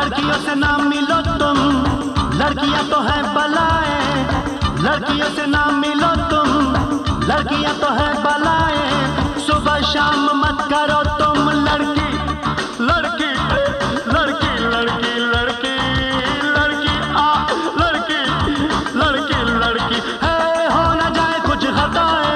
लड़कियों से ना मिलो तुम, लड़कियां तो है बलाएं। लड़कियों से ना मिलो तुम, लड़कियां तो है बलाएं। सुबह शाम मत करो तुम लड़की लड़की लड़की लड़की लड़की लड़की आ लड़की लड़की लड़की है, हो न जाए कुछ खताएं।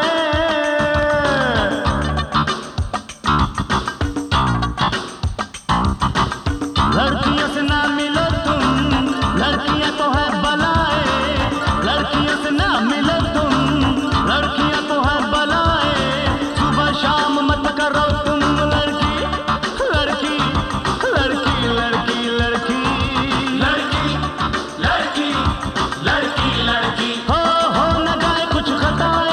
लड़कियों से ना मिलो तुम, लड़कियां तो है बलाएं। लड़कियों से ना मिलो तुम, लड़कियां तो है बलाएं। सुबह शाम मत करो तुम लड़की लड़की लड़की लड़की लड़की लड़की लड़की लड़की लड़की हो न जाए कुछ खताएं।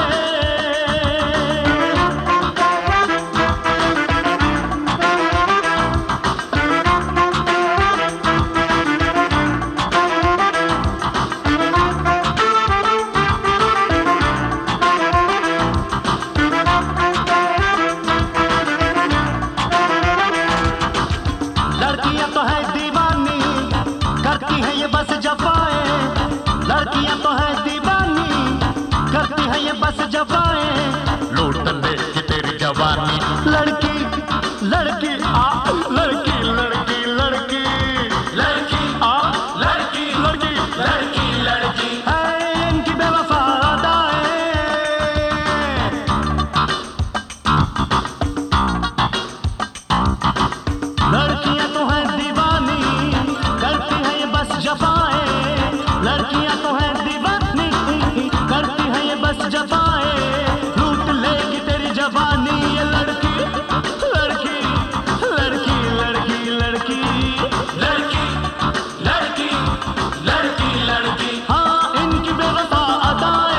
लड़कियां तो है दीवानी, करती है ये बस जफाएं। लड़कियां तो है दीवानी, करती है ये बस जफाएं। लूट लेगी तेरी जवानी। लड़की लड़की आ लड़की लड़की लड़की लड़की आ लड़की लड़की लड़की लड़की है, इनकी बेवफा अदाएं। लड़कियां तो है दीवानी, करती है ये बस जफाएं। लड़कियां तो है दीवानी, करती है ये बस जफाएं। लूट लेगी तेरी जवानी ये लड़की लड़की लड़की लड़की लड़की लड़की लड़की लड़की लड़की हाँ, इनकी बेवफा अदाएं।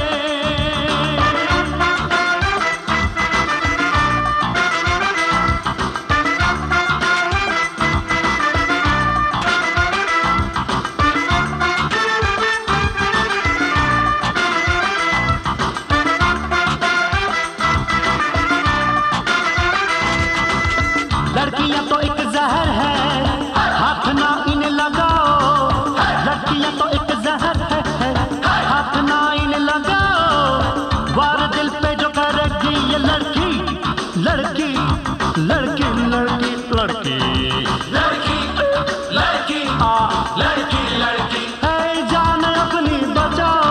लड़कियां तो एक जहर है, हाथ ना इन्हें लगाओ। लड़कियां तो एक जहर है, हाथ ना इन्हें लगाओ। वार दिल पे जो करेगी ये लड़की लड़की लड़की लड़की लड़की लड़की लड़की आ लड़की लड़की है, जान अपनी बचाओ।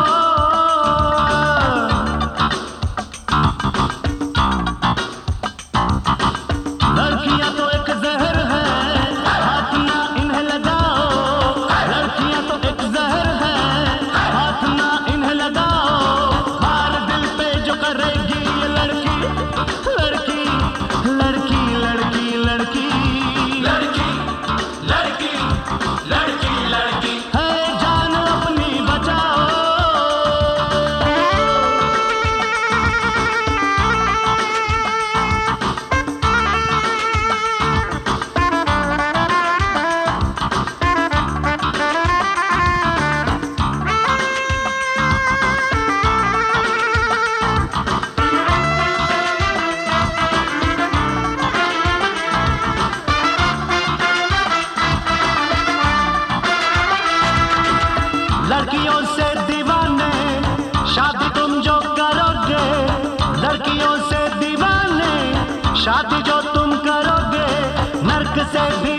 लड़कियां तो एक जहर है, हाथ ना इन्हें लगाओ। लड़कियां तो एक जहर है, हाथ ना इन्हें लगाओ। हार दिल पे जो करेगी ये लड़की लड़की लड़की लड़की लड़की लड़की लड़की लड़की लड़की है, जान अपनी बचाओ। लड़कियों से दीवाने शादी तुम जो करोगे। लड़कियों से दीवाने शादी जो तुम करोगे, नर्क से भी